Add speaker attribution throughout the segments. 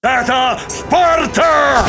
Speaker 1: Это Спарта!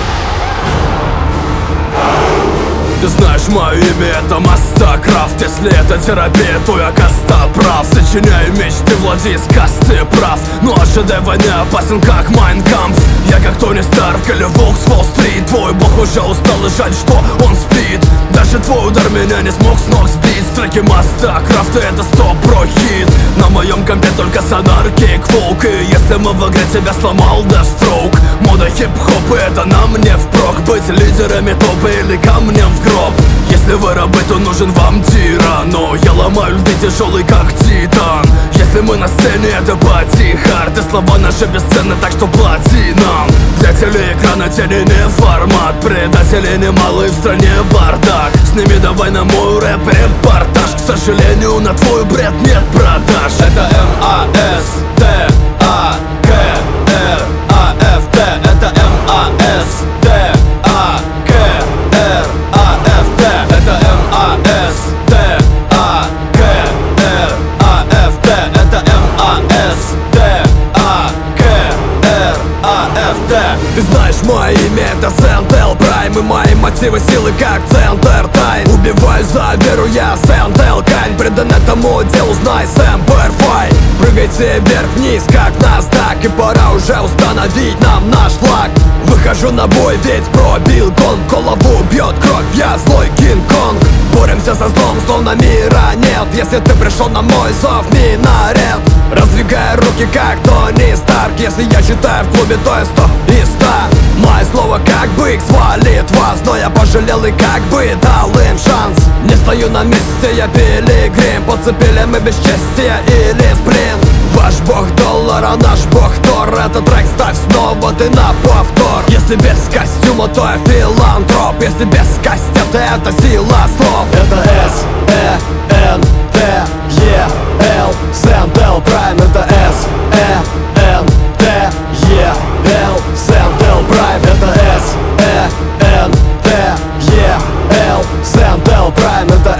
Speaker 2: Ты знаешь, мое имя это Мастакрафт. Если это терапия, то я костоправ. Сочиняю мечты, владею сказки, ты прав. Но ожидая не опасен, как Майнкампф. Я как Тони Старк или Волк с Уолл-стрит. Твой бог уже устал и жаль, что он спит. Даже твой удар меня не смог с ног сбить. В треке Мастакрафта это 100% хит. На моем компе только сонар, кик-фолк. И если мы в игре тебя сломал Deathstroke. Мода хип-хоп и это на мне впрок. Быть лидерами топа или камнем в гроб. Если вы рабы, то нужен вам тиран. Но я ломаю льды тяжелый как титан. Если мы на сцене, это пати-хард. И слова наши бесценны, так что плати нам. Для телеэкрана тени не формат. Предатели немалые в стране бардак. Сними давай на мой рэп-репортаж. К сожалению, на твой бред нет продаж. Это Мастакрафт. Это Мастакрафт. Это Мастакрафт. Ты знаешь, мое имя это Сентел Прайм. И мои мотивы силы как Центр Тайн. Убиваю за веру, я Сентел Кайн. Предан этому делу, знай, Сэмпер Фай. Прыгайте вверх-вниз, как NASDAQ. И пора уже установить нам наш флаг. Выхожу на бой, ведь пробил гонг. В голову бьет кровь, я злой Кинг-Конг. Боремся со злом, словно мира нет. Если ты пришел на мой зов, минарет. Раздвигая руки, как Тони Старк. Если я считаю в клубе, то я 100 из 100. Мое слово как бык свалит вас. Но я пожалел и как бы дал им шанс. Не стою на месте, я пилигрим. Подцепили мы бесчестие или сплин. Ваш бог доллар, а наш бог Тор. Этот трек ставь снова ты на повтор. Если без костюма, то я филантроп. Если без кастета, это сила слов. Это Сентел Прайм. Это Сентел Прайм. Это Сентел Прайм. Это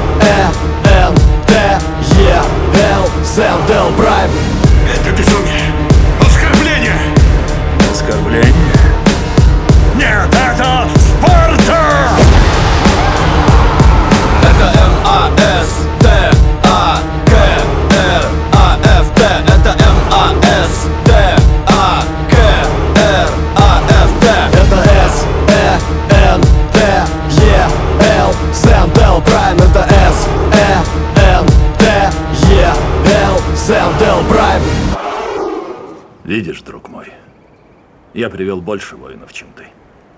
Speaker 2: Сентел Прайм.
Speaker 1: Это безумие! Оскорбление!
Speaker 2: Оскорбление?
Speaker 1: Нет, это Спарта!
Speaker 2: Это Мастакрафт. Это Мастакрафт. Это Сентел Прайм. Это Сентел Прайм.
Speaker 3: Видишь, друг мой, я привел больше воинов, чем ты.